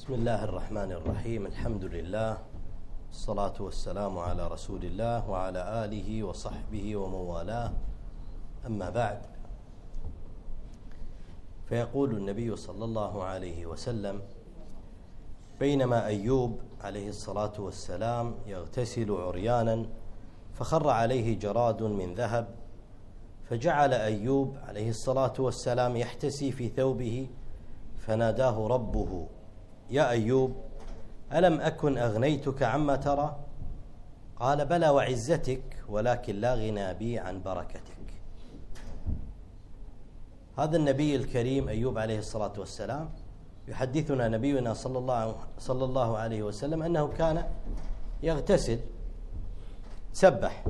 بسم الله الرحمن الرحيم. الحمد لله، الصلاة والسلام على رسول الله وعلى آله وصحبه ومن والاه، أما بعد. فيقول النبي صلى الله عليه وسلم: بينما أيوب عليه الصلاة والسلام يغتسل عريانا فخر عليه جراد من ذهب، فجعل أيوب عليه الصلاة والسلام يحتسي في ثوبه، فناداه ربه: يا أيوب، ألم أكن أغنيتك عما ترى؟ قال: بلى وعزتك، ولكن لا غنى بي عن بركتك. هذا النبي الكريم أيوب عليه الصلاة والسلام يحدثنا نبينا صلى الله عليه وسلم أنه كان يغتسل، سبح،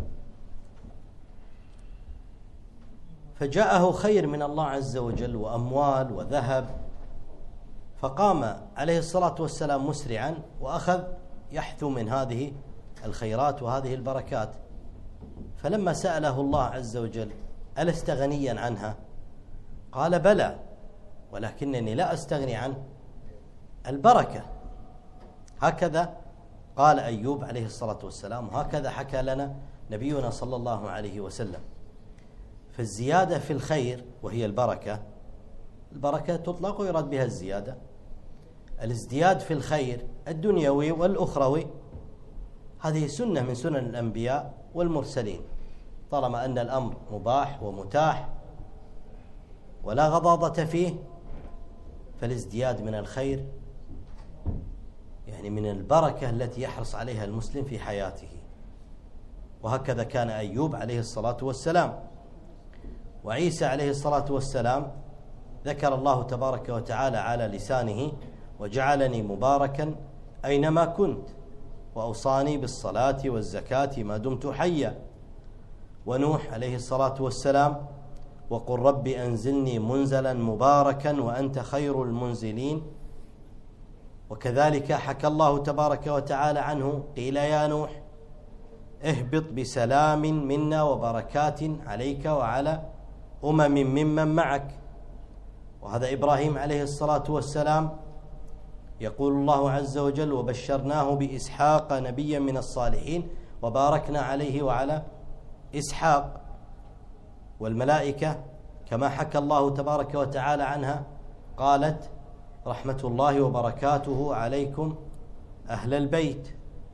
فجاءه خير من الله عز وجل وأموال وذهب، فقام عليه الصلاة والسلام مسرعا وأخذ يحثو من هذه الخيرات وهذه البركات. فلما سأله الله عز وجل: ألست غنيا عنها؟ قال: بلى، ولكنني لا أستغني عن البركة. هكذا قال أيوب عليه الصلاة والسلام، وهكذا حكى لنا نبينا صلى الله عليه وسلم. فالزيادة في الخير وهي البركة تطلق ويراد بها الزيادة. الازدياد في الخير الدنيوي والأخروي هذه سنة من سنن الأنبياء والمرسلين، طالما أن الأمر مباح ومتاح ولا غضاضة فيه، فالازدياد من الخير يعني من البركة التي يحرص عليها المسلم في حياته. وهكذا كان أيوب عليه الصلاة والسلام. وعيسى عليه الصلاة والسلام ذكر الله تبارك وتعالى على لسانه: وجعلني مباركا أينما كنت وأوصاني بالصلاة والزكاة ما دمت حيا. ونوح عليه الصلاة والسلام: وقل رب أنزلني منزلا مباركا وأنت خير المنزلين. وكذلك حكى الله تبارك وتعالى عنه: قيل يا نوح اهبط بسلام منا وبركات عليك وعلى ممن معك. وهذا إبراهيم عليه الصلاة والسلام يقول الله عز وجل: وبشرناه بإسحاق نبيا من الصالحين وباركنا عليه وعلى إسحاق. والملائكة كما حكى الله تبارك وتعالى عنها قالت: رحمة الله وبركاته عليكم أهل البيت،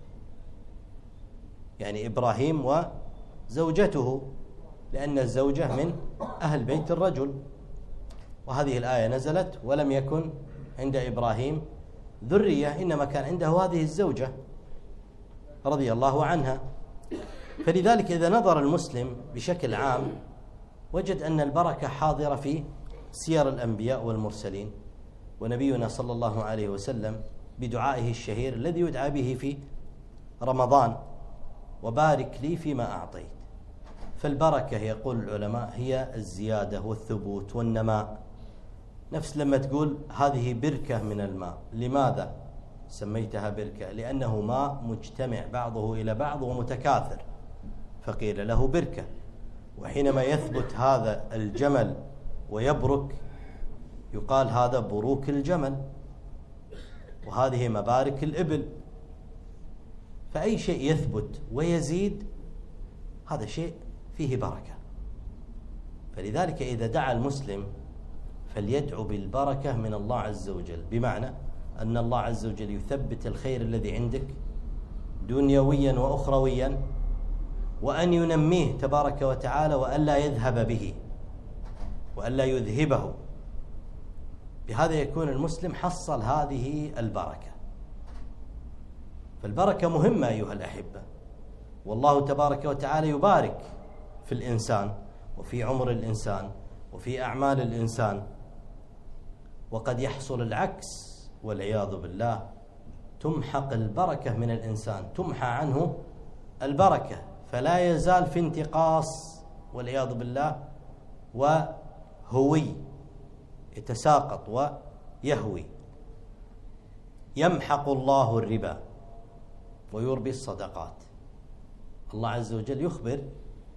يعني إبراهيم وزوجته، لأن الزوجة من أهل بيت الرجل. وهذه الآية نزلت ولم يكن عند إبراهيم ذرية، إنما كان عنده هذه الزوجة رضي الله عنها. فلذلك إذا نظر المسلم بشكل عام وجد أن البركة حاضرة في سير الأنبياء والمرسلين. ونبينا صلى الله عليه وسلم بدعائه الشهير الذي يدعى به في رمضان: وبارك لي فيما أعطيت. فالبركة يقول العلماء هي الزيادة والثبوت والنماء. نفس لما تقول هذه بركة من الماء، لماذا سميتها بركة؟ لأنه ماء مجتمع بعضه إلى بعض ومتكاثر، فقيل له بركة. وحينما يثبت هذا الجمل ويبرك يقال هذا بروك الجمل، وهذه مبارك الإبل. فأي شيء يثبت ويزيد هذا شيء فيه بركة. فلذلك إذا دعا المسلم فليدعو بالبركة من الله عز وجل، بمعنى أن الله عز وجل يثبت الخير الذي عندك دنيويا وأخرويا، وأن ينميه تبارك وتعالى، وألا يذهب به وألا يذهبه. بهذا يكون المسلم حصل هذه البركة. فالبركة مهمة أيها الأحبة، والله تبارك وتعالى يبارك في الإنسان وفي عمر الإنسان وفي أعمال الإنسان. وقد يحصل العكس والعياذ بالله، تمحق البركة من الإنسان، تمحى عنه البركة، فلا يزال في انتقاص والعياذ بالله، وهوي، يتساقط ويهوي. يمحق الله الربا ويربي الصدقات. الله عز وجل يخبر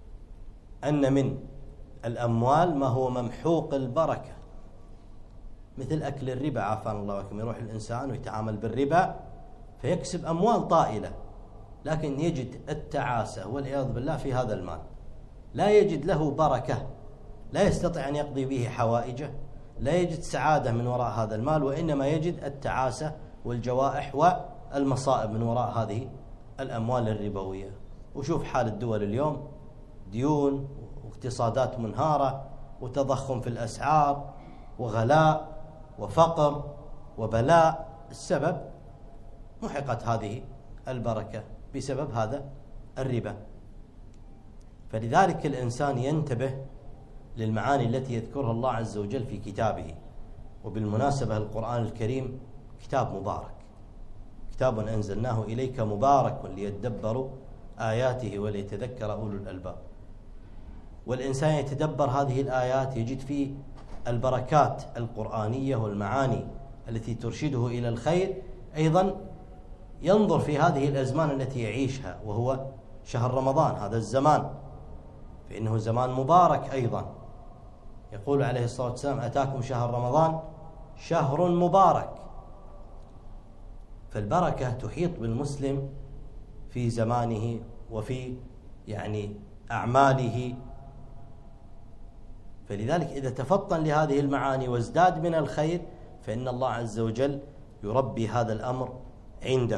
أن من الأموال ما هو ممحوق البركة، مثل أكل الربا عافانا الله وإياكم. يروح الإنسان ويتعامل بالربا فيكسب أموال طائلة، لكن يجد التعاسة والعياذ بالله في هذا المال، لا يجد له بركة، لا يستطيع أن يقضي به حوائجه، لا يجد سعادة من وراء هذا المال، وإنما يجد التعاسة والجوائح والمصائب من وراء هذه الأموال الربوية. وشوف حال الدول اليوم، ديون واقتصادات منهارة وتضخم في الأسعار وغلاء وفقر وبلاء. السبب محقت هذه البركة بسبب هذا الربا. فلذلك الإنسان ينتبه للمعاني التي يذكرها الله عز وجل في كتابه. وبالمناسبة القرآن الكريم كتاب مبارك، كتاب أنزلناه إليك مبارك ليدبروا آياته وليتذكر أولو الألباب. والإنسان يتدبر هذه الآيات يجد فيه البركات القرآنية والمعاني التي ترشده إلى الخير. أيضا ينظر في هذه الأزمان التي يعيشها، وهو شهر رمضان، هذا الزمان، فإنه زمان مبارك أيضا. يقول عليه الصلاة والسلام: أتاكم شهر رمضان شهر مبارك. فالبركة تحيط بالمسلم في زمانه وفي أعماله. فلذلك إذا تفطن لهذه المعاني وازداد من الخير فإن الله عز وجل يربي هذا الأمر عنده.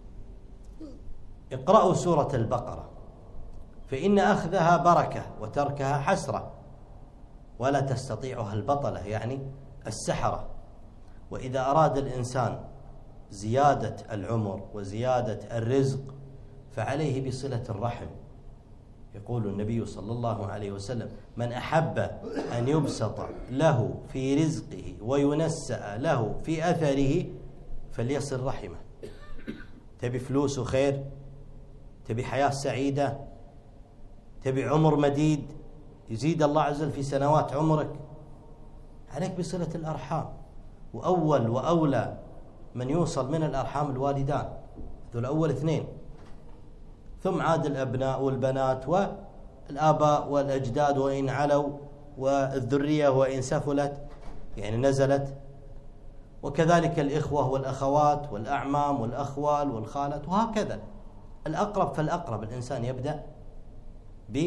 اقرأوا سورة البقرة، فإن أخذها بركة وتركها حسرة، ولا تستطيعها البطلة يعني السحرة. وإذا أراد الإنسان زيادة العمر وزيادة الرزق فعليه بصلة الرحم. يقول النبي صلى الله عليه وسلم: من أحب أن يبسط له في رزقه وينسأ له في أثره فليصل رحمه. تبي فلوس وخير، تبي حياة سعيدة، تبي عمر مديد يزيد الله عز وجل في سنوات عمرك، عليك بصلة الأرحام. وأول وأولى من يوصل من الأرحام الوالدان، ذو أول اثنين، ثم عاد الأبناء والبنات والآباء والأجداد وإن علوا، والذرية وإن سفلت نزلت، وكذلك الإخوة والأخوات والأعمام والأخوال والخالات، وهكذا الأقرب فالأقرب. الإنسان يبدأ ب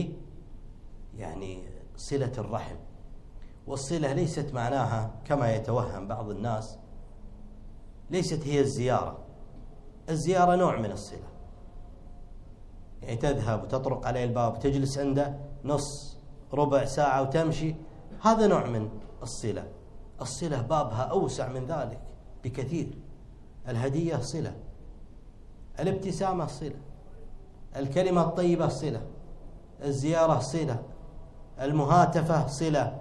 صلة الرحم. والصلة ليست معناها كما يتوهم بعض الناس، ليست هي الزيارة. الزيارة نوع من الصلة، تذهب وتطرق عليه الباب تجلس عنده نص ربع ساعة وتمشي، هذا نوع من الصلة. الصلة بابها أوسع من ذلك بكثير. الهدية صلة، الابتسامة صلة، الكلمة الطيبة صلة، الزيارة صلة، المهاتفة صلة،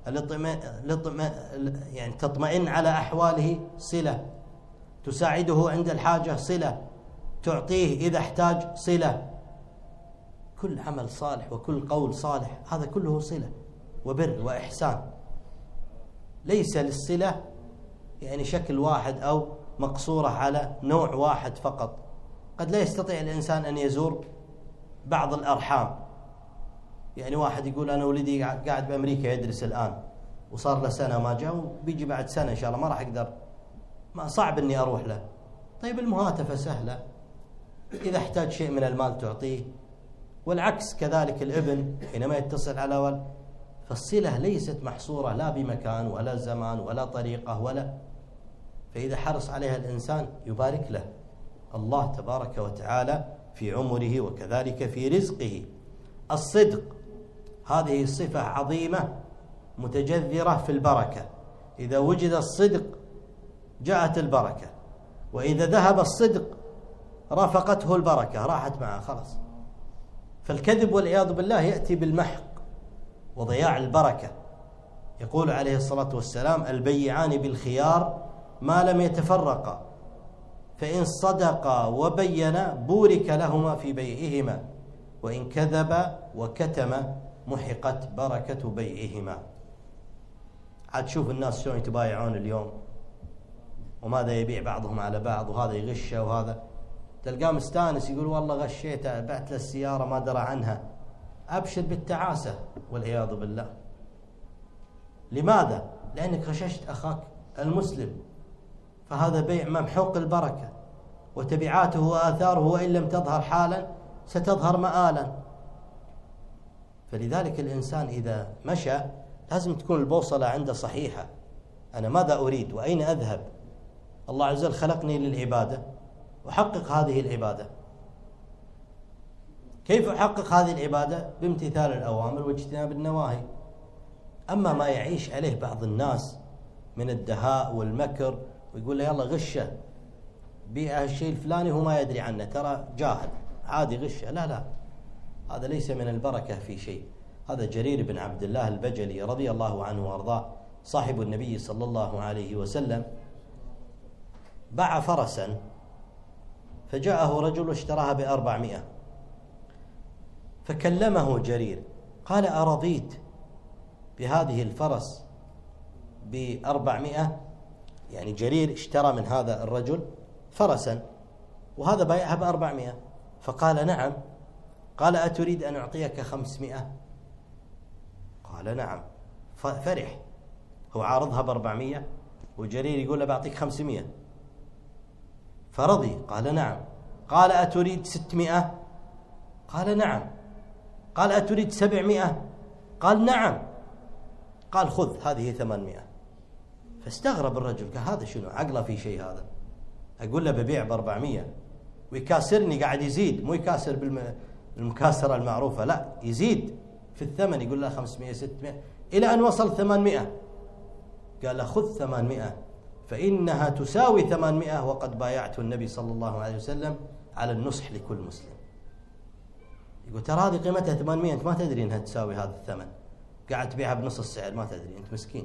تطمئن على أحواله صلة، تساعده عند الحاجة صلة، تعطيه إذا احتاج صلة. كل عمل صالح وكل قول صالح هذا كله صلة وبر وإحسان. ليس للصلة شكل واحد أو مقصورة على نوع واحد فقط. قد لا يستطيع الإنسان أن يزور بعض الأرحام. واحد يقول: أنا ولدي قاعد بأمريكا يدرس الآن وصار له سنة ما جاء، وبيجي بعد سنة إن شاء الله، ما راح أقدر، ما صعب أني أروح له. طيب المهاتفة سهلة، إذا احتاج شيء من المال تعطيه، والعكس كذلك الابن حينما يتصل على ولد. فالصلة ليست محصورة لا بمكان ولا زمان ولا طريقة ولا، فإذا حرص عليها الإنسان يبارك له الله تبارك وتعالى في عمره وكذلك في رزقه. الصدق هذه صفة عظيمة متجذرة في البركة. إذا وجد الصدق جاءت البركة، وإذا ذهب الصدق رافقته البركة، راحت معه خلاص. فالكذب والعياذ بالله يأتي بالمحق وضياع البركة. يقول عليه الصلاة والسلام: البيعان بالخيار ما لم يتفرقا، فإن صدقا وبينا بورك لهما في بيعهما، وإن كذبا وكتم محقت بركة بيعهما. عاد شوف الناس شلون يتبايعون اليوم، وماذا يبيع بعضهم على بعض، وهذا يغشه وهذا، تلقاه مستانس يقول: والله غشيته، بعت له السيارة ما درى عنها. أبشر بالتعاسة والعياذ بالله. لماذا؟ لأنك غششت أخاك المسلم، فهذا بيع ممحوق البركة، وتبعاته وآثاره وإن لم تظهر حالا ستظهر مآلا. فلذلك الإنسان إذا مشى لازم تكون البوصلة عنده صحيحة، أنا ماذا أريد وأين أذهب؟ الله عز وجل خلقني للعبادة، أحقق هذه العبادة. كيف أحقق هذه العبادة؟ بامتثال الأوامر واجتناب النواهي. أما ما يعيش عليه بعض الناس من الدهاء والمكر، ويقول له يلا غشه، بيع الشيء الفلاني هو ما يدري عنه، ترى جاهل عادي غشه، لا، هذا ليس من البركة في شيء. هذا جرير بن عبد الله البجلي رضي الله عنه وارضاه صاحب النبي صلى الله عليه وسلم، باع فرسا فجاءه رجل واشتراها ب400، فكلمه جرير قال أرضيت بهذه الفرس ب400؟ يعني جرير اشترى من هذا الرجل فرسا وهذا بايعها ب400، فقال نعم. قال أتريد أن أعطيك 500؟ قال نعم. فرح، هو عارضها ب400 وجرير يقول له بعطيك 500، فرضي. قال نعم. قال أتريد 600؟ قال نعم. قال أتريد 700؟ قال نعم. قال خذ هذه 800. فاستغرب الرجل، قال هذا شنو عقله في شيء؟ هذا أقول له ببيع ب400 ويكاسرني، قاعد يزيد، مو يكاسر بالمكاسرة المعروفة، لا يزيد في الثمن، يقول له 500 600 إلى أن وصل 800. قال له خذ 800 فإنها تساوي 800 وقد بايعت النبي صلى الله عليه وسلم على النصح لكل مسلم. يقول ترى هذه قيمتها 800، أنت ما تدري أنها تساوي هذا الثمن، قاعد تبيعها بنص السعر، ما تدري، أنت مسكين.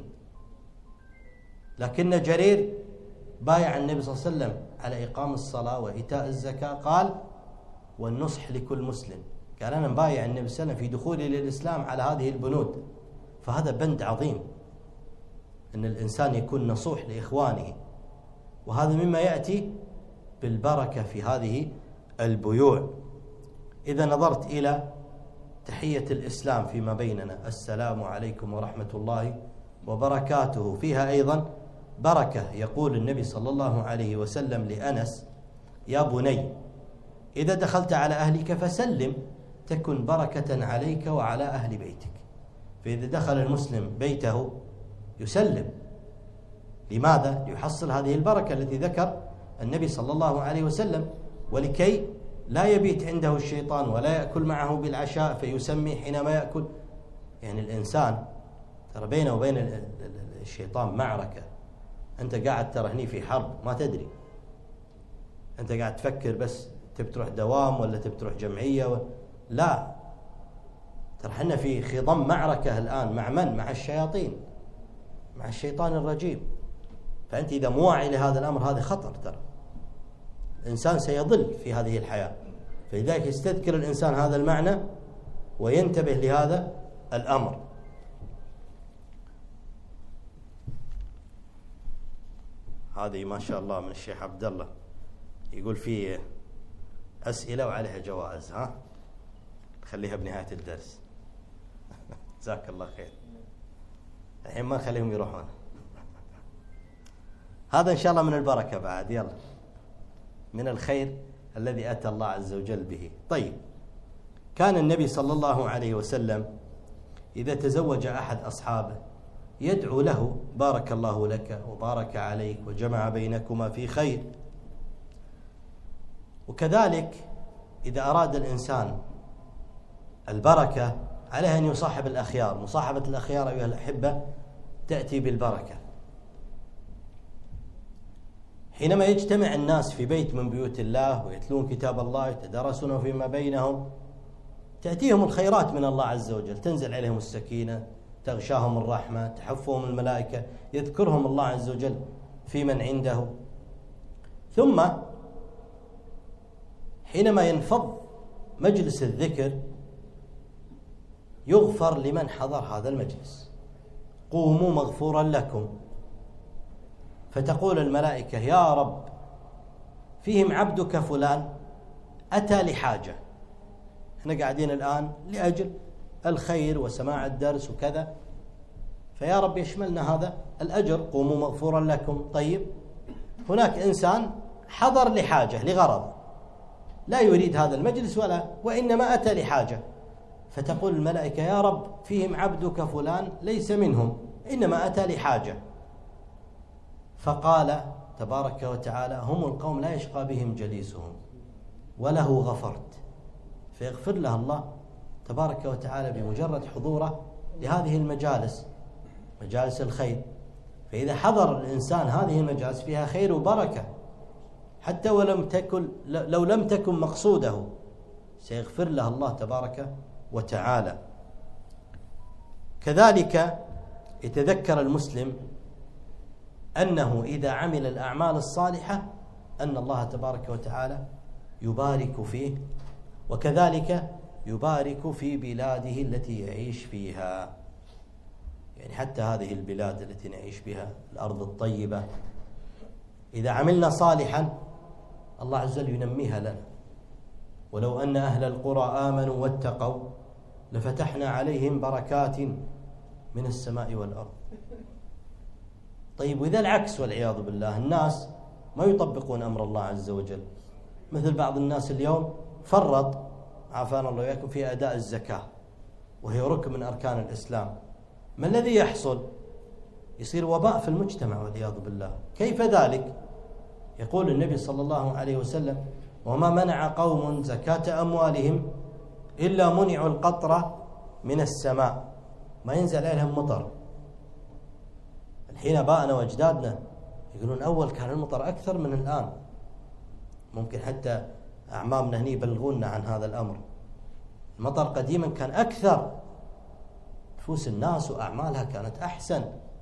لكن جرير بايع النبي صلى الله عليه وسلم على إقام الصلاة وإيتاء الزكاة، قال والنصح لكل مسلم. قال أنا مبايع النبي صلى الله عليه وسلم في دخولي للإسلام على هذه البنود. فهذا بند عظيم، أن الإنسان يكون نصوح لإخوانه، وهذا مما يأتي بالبركة في هذه البيوع. إذا نظرت إلى تحية الإسلام فيما بيننا، السلام عليكم ورحمة الله وبركاته، فيها أيضا بركة. يقول النبي صلى الله عليه وسلم لأنس يا بني إذا دخلت على أهلك فسلم تكن بركة عليك وعلى أهل بيتك. فإذا دخل المسلم بيته يسلم، لماذا؟ ليحصل هذه البركة التي ذكر النبي صلى الله عليه وسلم، ولكي لا يبيت عنده الشيطان ولا يأكل معه بالعشاء فيسمي حينما يأكل. يعني الإنسان ترى بينه وبين الشيطان معركة، أنت قاعد ترى هني في حرب ما تدري، أنت قاعد تفكر بس تبي تروح دوام ولا تبي تروح جمعية لا، ترى حنا في خضم معركة الآن. مع من؟ مع الشياطين، مع الشيطان الرجيم. فأنت إذا مو واعي لهذا الأمر هذا خطر، ترى الإنسان سيضل في هذه الحياة. فلذلك يستذكر الإنسان هذا المعنى وينتبه لهذا الأمر. هذه ما شاء الله من الشيخ عبد الله، يقول فيه أسئلة وعليها جوائز، ها خليها بنهاية الدرس. جزاك الله خير. الحين ما نخليهم يروحون. هذا إن شاء الله من البركة بعد، يلا من الخير الذي أتى الله عز وجل به. طيب، كان النبي صلى الله عليه وسلم إذا تزوج أحد أصحابه يدعو له بارك الله لك وبارك عليك وجمع بينكما في خير. وكذلك إذا أراد الإنسان البركة عليه أن يصاحب الأخيار. مصاحبة الأخيار أيها الأحبة تأتي بالبركة. حينما يجتمع الناس في بيت من بيوت الله ويتلون كتاب الله يتدارسونه فيما بينهم تأتيهم الخيرات من الله عز وجل، تنزل عليهم السكينة، تغشاهم الرحمة، تحفهم الملائكة، يذكرهم الله عز وجل في من عنده. ثم حينما ينفض مجلس الذكر يغفر لمن حضر هذا المجلس، قوموا مغفورا لكم. فتقول الملائكة يا رب فيهم عبدك فلان أتى لحاجة، احنا قاعدين الآن لأجل الخير وسماع الدرس وكذا، فيا رب يشملنا هذا الأجر، قوموا مغفورا لكم. طيب هناك إنسان حضر لحاجة لغرض، لا يريد هذا المجلس وإنما أتى لحاجة، فتقول الملائكة يا رب فيهم عبدك فلان ليس منهم، إنما أتى لحاجة. فقال تبارك وتعالى هم القوم لا يشقى بهم جليسهم وله غفرت، فيغفر له الله تبارك وتعالى بمجرد حضوره لهذه المجالس، مجالس الخير. فإذا حضر الإنسان هذه المجالس فيها خير وبركة، حتى لو لم تكن مقصوده سيغفر له الله تبارك وتعالى. كذلك يتذكر المسلم أنه إذا عمل الأعمال الصالحة أن الله تبارك وتعالى يبارك فيه، وكذلك يبارك في بلاده التي يعيش فيها. يعني حتى هذه البلاد التي نعيش بها، الأرض الطيبة، إذا عملنا صالحا الله عز وجل ينميها لنا. ولو أن أهل القرى آمنوا واتقوا لفتحنا عليهم بركات من السماء والأرض. طيب وإذا العكس والعياذ بالله، الناس ما يطبقون أمر الله عز وجل، مثل بعض الناس اليوم فرط عافانا الله وإياكم في أداء الزكاة وهي ركن من أركان الإسلام، ما الذي يحصل؟ يصير وباء في المجتمع والعياذ بالله. كيف ذلك؟ يقول النبي صلى الله عليه وسلم وما منع قوم زكاة أموالهم إلا منعوا القطرة من السماء، ما ينزل عليهم مطر. الحين باءنا وأجدادنا يقولون أول كان المطر أكثر من الآن، ممكن حتى أعمامنا هني يبلغونا عن هذا الأمر. المطر قديما كان أكثر، نفوس الناس وأعمالها كانت أحسن.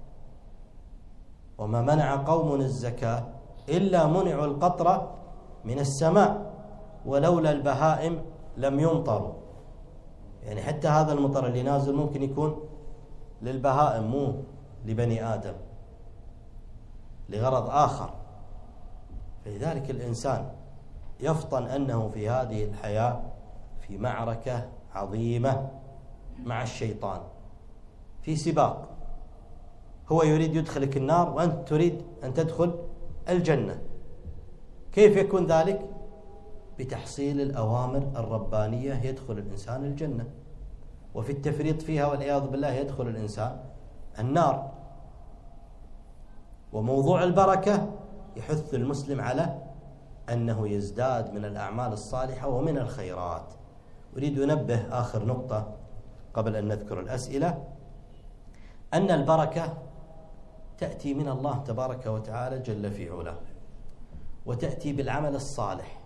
وما منع قوم الزكاة إلا منعوا القطرة من السماء ولولا البهائم لم يمطروا. يعني حتى هذا المطر اللي نازل ممكن يكون للبهائم مو لبني آدم، لغرض آخر. فلذلك الإنسان يفطن أنه في هذه الحياة في معركة عظيمة مع الشيطان، في سباق، هو يريد يدخلك النار وأنت تريد أن تدخل الجنة. كيف يكون ذلك؟ بتحصيل الأوامر الربانية يدخل الإنسان الجنة، وفي التفريط فيها والعياذ بالله يدخل الإنسان النار. وموضوع البركة يحث المسلم على أنه يزداد من الأعمال الصالحة ومن الخيرات. أريد أنبه آخر نقطة قبل أن نذكر الأسئلة، أن البركة تأتي من الله تبارك وتعالى جل في علاه، وتأتي بالعمل الصالح.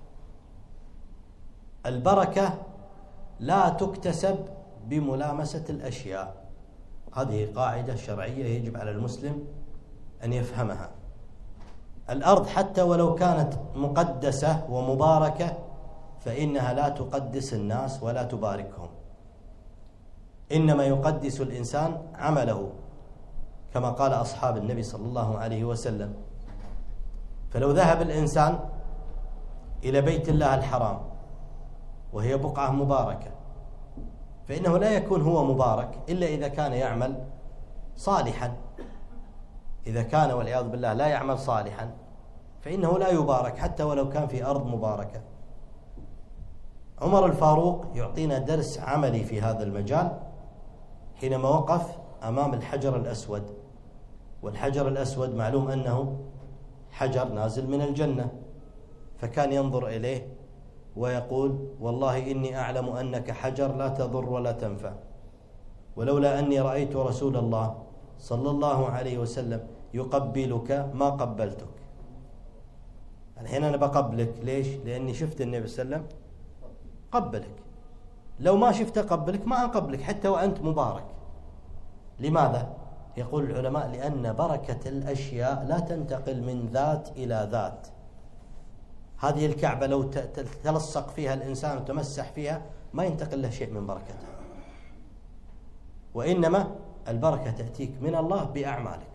البركة لا تكتسب بملامسة الأشياء، هذه قاعدة شرعية يجب على المسلم أن يفهمها. الأرض حتى ولو كانت مقدسة ومباركة فإنها لا تقدس الناس ولا تباركهم، إنما يقدس الإنسان عمله، كما قال أصحاب النبي صلى الله عليه وسلم. فلو ذهب الإنسان إلى بيت الله الحرام وهي بقعة مباركة، فإنه لا يكون هو مبارك إلا إذا كان يعمل صالحا. إذا كان والعياذ بالله لا يعمل صالحا فإنه لا يبارك حتى ولو كان في أرض مباركة. عمر الفاروق يعطينا درس عملي في هذا المجال حينما وقف أمام الحجر الأسود، والحجر الأسود معلوم أنه حجر نازل من الجنة، فكان ينظر إليه ويقول والله إني أعلم أنك حجر لا تضر ولا تنفع، ولولا أني رأيت رسول الله صلى الله عليه وسلم يقبلك ما قبلتك. الحين أنا بقبلك ليش؟ لأني شفت النبي صلى الله عليه وسلم قبلك، لو ما شفت قبلك ما أقبلك حتى وأنت مبارك. لماذا؟ يقول العلماء لأن بركة الأشياء لا تنتقل من ذات إلى ذات. هذه الكعبة لو تلصق فيها الإنسان وتمسح فيها ما ينتقل له شيء من بركتها، وإنما البركة تأتيك من الله بأعمالك.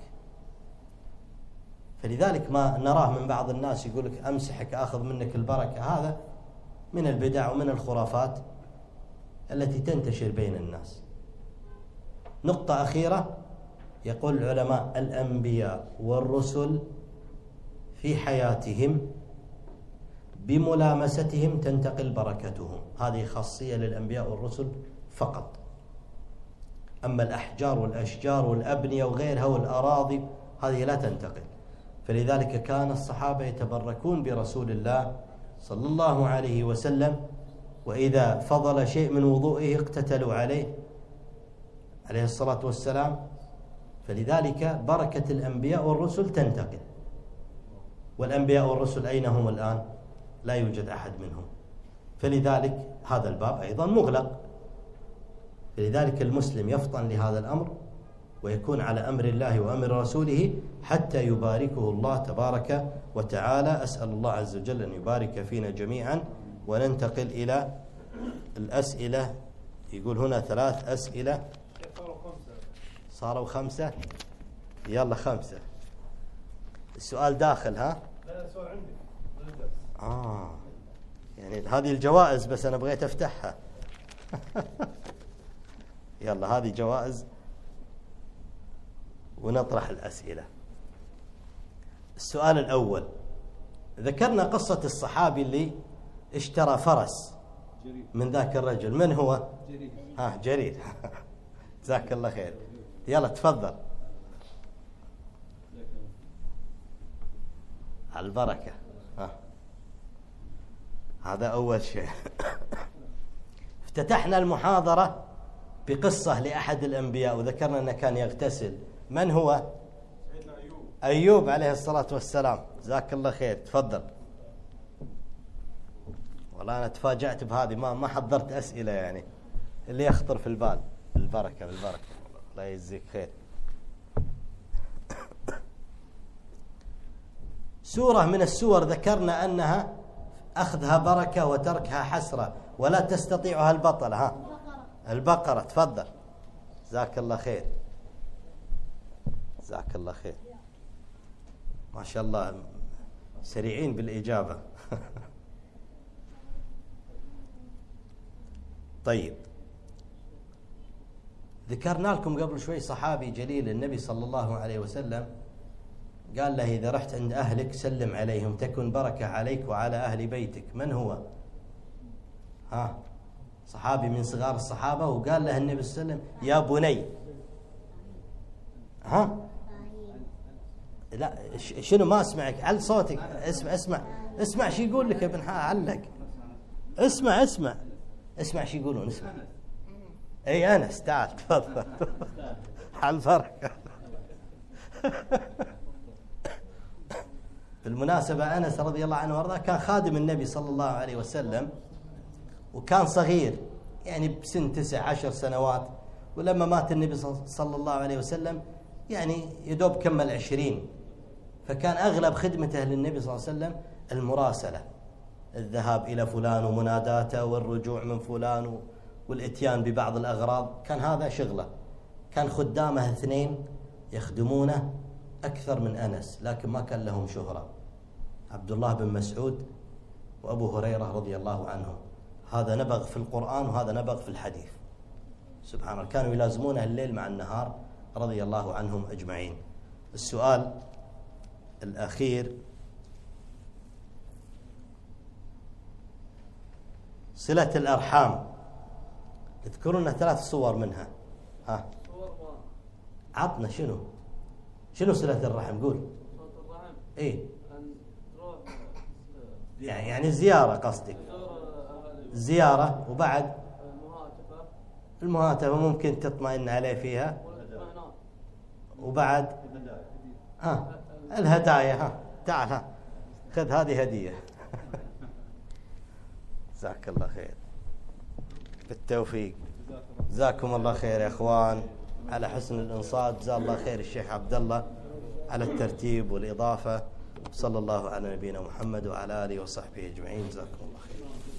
فلذلك ما نراه من بعض الناس يقول لك أمسحك أخذ منك البركة، هذا من البدع ومن الخرافات التي تنتشر بين الناس. نقطة أخيرة يقول العلماء الأنبياء والرسل في حياتهم بملامستهم تنتقل بركتهم، هذه خاصية للأنبياء والرسل فقط. أما الأحجار والأشجار والأبنية وغيرها والأراضي هذه لا تنتقل. فلذلك كان الصحابة يتبركون برسول الله صلى الله عليه وسلم، وإذا فضل شيء من وضوئه اقتتلوا عليه الصلاة والسلام. فلذلك بركة الأنبياء والرسل تنتقل. والأنبياء والرسل أين هم الآن؟ لا يوجد أحد منهم. فلذلك هذا الباب أيضا مغلق. فلذلك المسلم يفطن لهذا الأمر ويكون على أمر الله وأمر رسوله حتى يباركه الله تبارك وتعالى. أسأل الله عز وجل أن يبارك فينا جميعا. وننتقل إلى الأسئلة. يقول هنا 3 أسئلة. صاروا 5. يلا 5. السؤال داخل ها؟ لا السؤال عندي. يعني هذه الجوائز بس أنا بغيت أفتحها. يلا هذه جوائز ونطرح الأسئلة. السؤال الأول، ذكرنا قصة الصحابي اللي اشترى فرس من ذاك الرجل، من هو؟ جرير. جزاك الله خير. يلا تفضل. على البركة. هذا أول شيء. افتتحنا المحاضرة بقصة لأحد الأنبياء وذكرنا أنه كان يغتسل. من هو؟ سيدنا أيوب عليه الصلاة والسلام. جزاك الله خير. تفضل. والله أنا تفاجأت بهذه، ما حضرت أسئلة يعني، اللي يخطر في البال. بالبركة بالبركة. الله يجزيك خير. سورة من السور ذكرنا أنها أخذها بركة وتركها حسرة ولا تستطيعها البطلة. البقرة. تفضل. جزاك الله خير. جزاك الله خير. ما شاء الله سريعين بالإجابة. طيب، ذكرنا لكم قبل شوي صحابي جليل النبي صلى الله عليه وسلم قال له إذا رحت عند أهلك سلم عليهم تكن بركة عليك وعلى أهل بيتك. من هو؟ صحابي من صغار الصحابة، وقال له النبي صلى الله عليه وسلم يا بني. لا شنو ما اسمعك، عل صوتك. اسمع شو يقول لك ابن علق. اسمع شو يقولون. اسمع. اي انس تعال تفضل. على البركة. بالمناسبة أنس رضي الله عنه وارضاه كان خادم النبي صلى الله عليه وسلم، وكان صغير يعني بسن 19 سنوات، ولما مات النبي صلى الله عليه وسلم يعني يدوب كمل 20. فكان أغلب خدمته للنبي صلى الله عليه وسلم المراسلة، الذهاب إلى فلان ومناداته والرجوع من فلان والإتيان ببعض الأغراض، كان هذا شغله. كان خدامه 2 يخدمونه أكثر من أنس، لكن ما كان لهم شهرة، عبد الله بن مسعود وأبو هريرة رضي الله عنهم. هذا نبغ في القرآن وهذا نبغ في الحديث. سبحان الله، كانوا يلازمونه الليل مع النهار رضي الله عنهم أجمعين. السؤال الأخير، صلة الأرحام اذكروا لنا 3 صور منها. عطنا شنو صلة الرحم؟ قول. صلة الرحم ايه أن تروح يعني زيارة، قصدك زيارة، وبعد المهاتفة ممكن تطمئن عليه فيها، وبعد الهدايا. تعال خذ هذه هدية. جزاك الله خير. بالتوفيق. جزاكم الله خير يا اخوان على حسن الانصات. جزا الله خير الشيخ عبد الله على الترتيب والإضافة. صلى الله على نبينا محمد وعلى آله وصحبه أجمعين. جزاكم الله خير.